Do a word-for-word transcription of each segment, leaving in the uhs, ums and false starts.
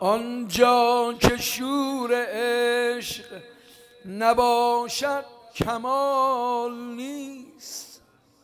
آنجا که شور عشق نباشد کمال نیست،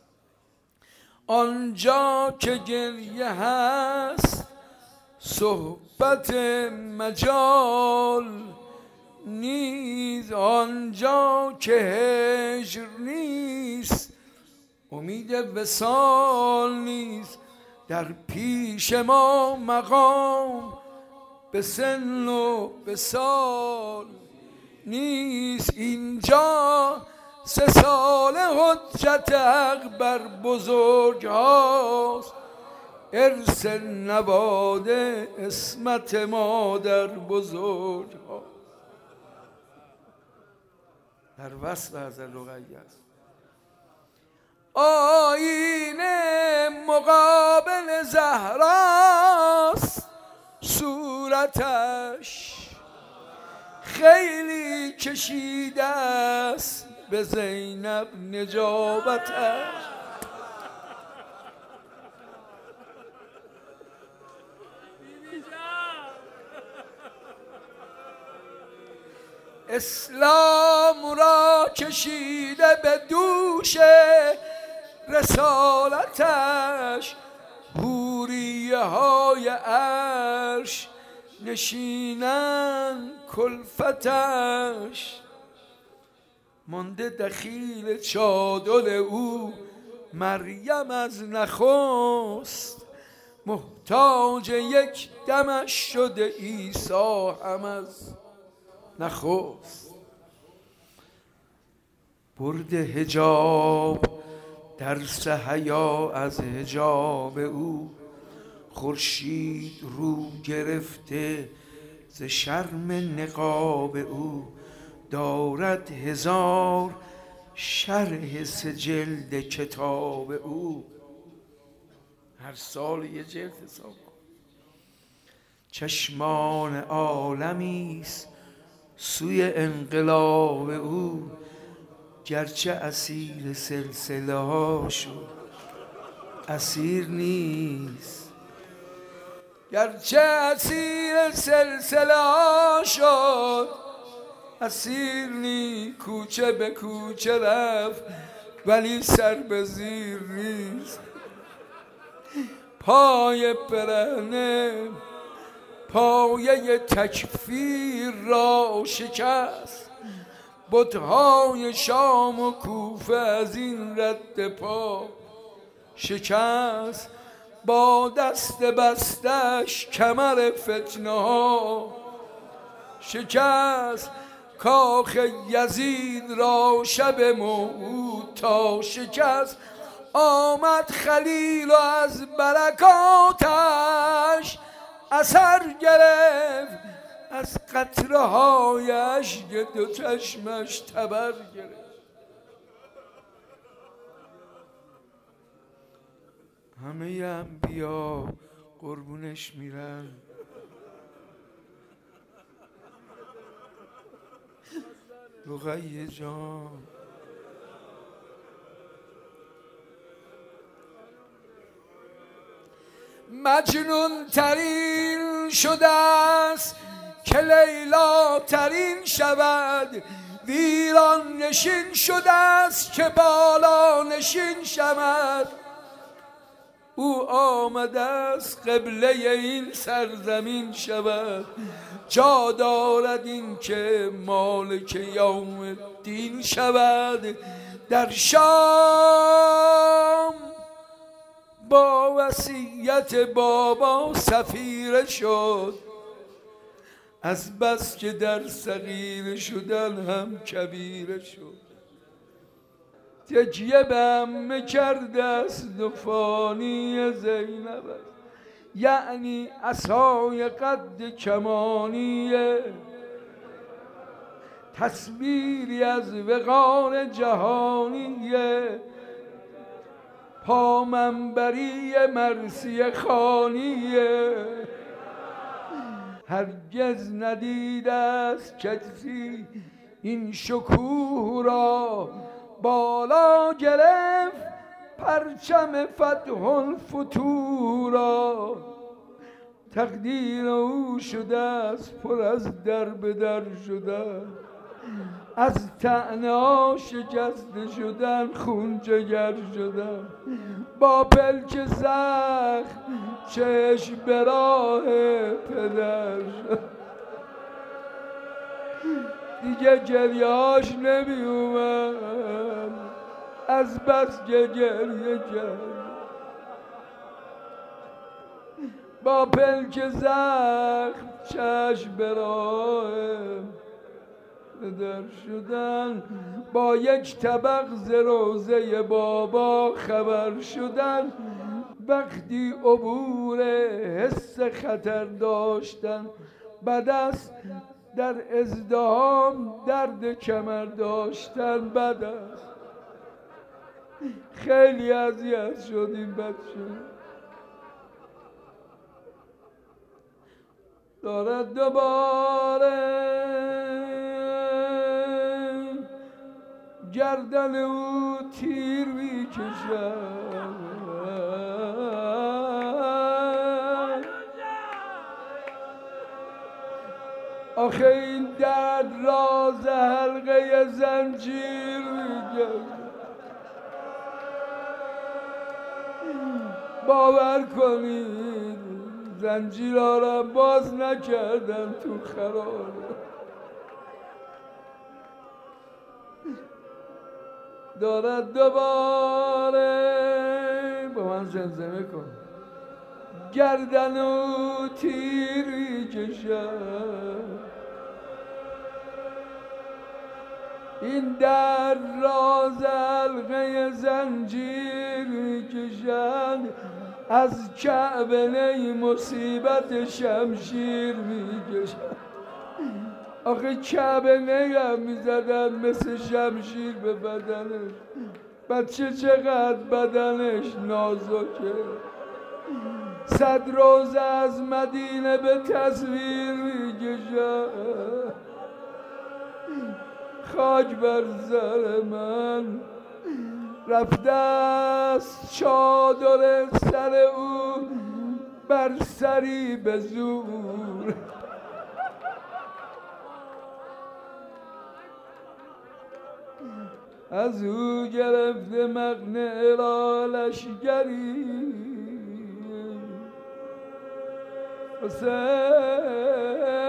آنجا که گریه هست صحبت مجال نیست، آنجا که هجر نیست امید وصال نیست. در پیش ما مقام به سن و به سال نیست، اینجا سه سال حجت حق بر بزرگ هاست، ارث نواده اسمت ما در بزرگ ها. در وصف حضرت رقیه است. آینه مقابل زهراست، صورتش خیلی کشیده است به زینب نجابتش. اسلام را کشیده به دوش رسالتش، حوریه های عرش نشینن کلفتش. مانده دخیل چادر او مریم از نخست، محتاج یک دمش شده عیسی هم از نخست. برد حجاب درس حیا از حجاب او، خورشید رو گرفته ز شرم نقاب او، دارد هزار شرح سجلد کتاب او. هر سال یه جلد حساب کن. چشمان عالمیست سوی انقلاب او، گرچه اسیر سلسله ها شد اسیر نیست، گرچه اسیر سلسله ها شد اسیر نیست. کوچه به کوچه رفت ولی سر به زیر نیست، پای برهنه پایه تکفیر را شکست، بت‌های شام و کوفه از این رد پا شکست. با دست بستش کمر فتنه ها شکست، کاخ یزید را شب موعود تا شکست. آمد خلیل و از برکاتش اثر گرفت، از قطره های اشک دو چشمش تبر گرفت. همه انبیا قربونش میرن، رقیه جان مجنون ترین شده است که لیلا ترین شود، ویران نشین شده است که بالا نشین شود. او آمده است قبله این سرزمین شود، جا دارد این که مالک یوم الدین شود. در شام با وصیت بابا سفیر شد، از بس که در صغیر شدن هم کبیر شد. تکیه به عمه کرده است و فانی زینب است، یعنی عصای قد کمانیه، تصویری از وقار جهانیه، پامنبری مرثیه خانیه. هرگز ندیده است کسی این شکوه را، بالا گرفت پرچم فتح الفتوح را. تقدیر او شده است پر از در به در شده، از طعنه شکسته شدن خون جگر شدن، با پلک زخم چشم به راه پدر شد. دیگه گریاش نمی اومد از بس که گریه کرد، با پلک زخم چشم به راه پدر شدن، با یک طبق ز روضه بابا خبر شدن، وقتی عبور حس خطر داشتن، بد است در ازدحام درد کمر داشتن، بد است. خیلی اذیت شدیم بچه. دارد دوباره گردن او تیر میکشد، آخه این درد راز حلقه زنجیر میکشد. باور کنید زنجیرها را باز نکردن تو خرار. دارد دوباره با من زمزمه کن، گردن و تیری کشد، این در راز حلقه زنجیر میکشد، از کعبه نی مصیبت شمشیر میکشد. آخه کعبه نی هم میزدن مثل شمشیر به بدنش. بچه چقدر بدنش نازکه، صد روز از مدینه به تصویر میکشد. خاک بر سر من رفته است چادر سر او بر سری به زور. از او گرفته مقنعه را لشکری، حسین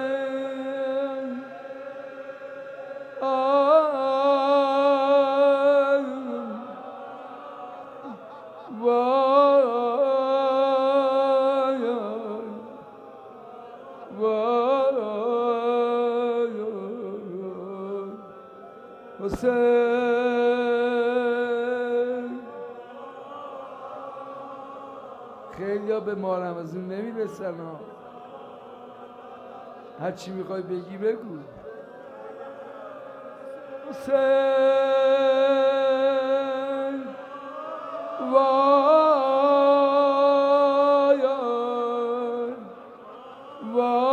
خیلی ها به مارم از اون نمیرسن ها. هر چی میخوای بگی بگو. حسین وای وای